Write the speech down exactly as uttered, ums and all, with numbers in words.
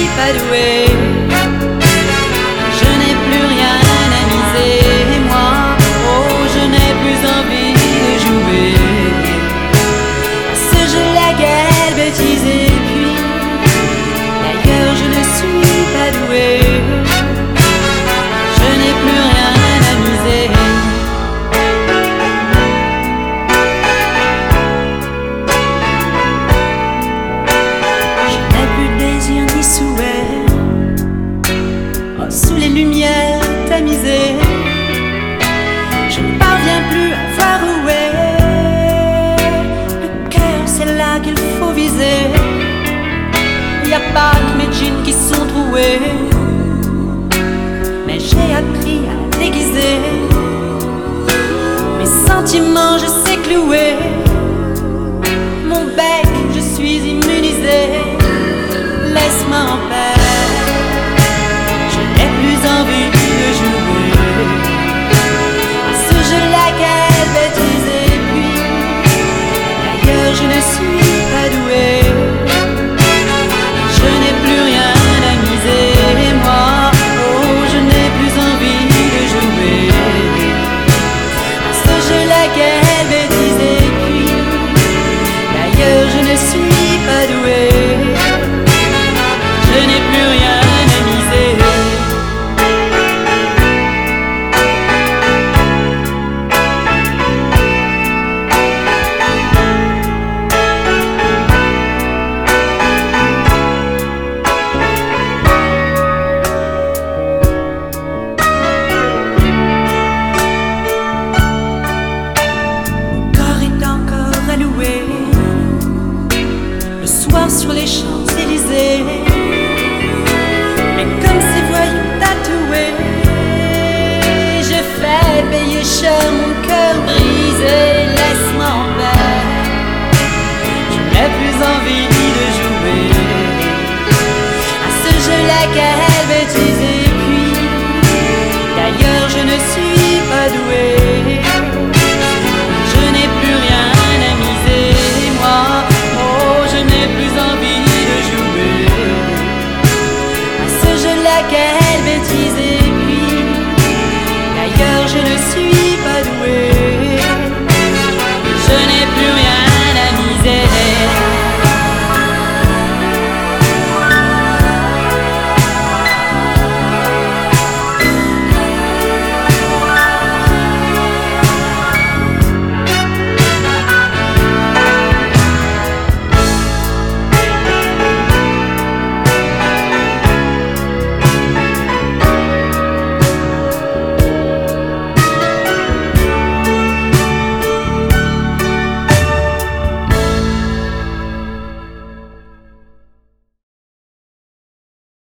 pas douée. Je n'ai plus rien à miser, moi. Oh, je n'ai plus envie de jouer à ce jeu-là, quelle bêtise. Et puis, d'ailleurs, je ne suis pas douée. Je n'ai plus rien à miser. Je n'ai plus de désir ni souhait. Oh, sous les lumières tamisées, je ne parviens plus à voir où est le cœur, c'est là qu'il faut viser. Il n'y a pas que mes jeans qui sont troués, mais j'ai appris à déguiser mes sentiments, je sais clouer mon bec, je suis immunisé. Laisse-moi en paix, je n'ai plus envie de jouer à ce jeu-là, quelle bêtise. Et puis, d'ailleurs, je ne suis pas douée. Je n'ai plus rien à miser, moi. Oh, je n'ai plus envie de jouer à ce jeu-là, quelle bêtise. Et puis, d'ailleurs, je ne suis pas douée. Je n'ai plus rien à miser. Le soir sur les Champs-Élysées, mais comme ces voyous tatoués, j'ai fait payer cher mon cœur brisé. Laisse-moi en paix, je n'ai plus envie de jouer à ce jeu-là, quelle bêtise. Et puis, d'ailleurs, je ne suis pas douée. Je n'ai plus rien à miser, moi. Oh, je n'ai plus envie de jouer à ce jeu-là, quelle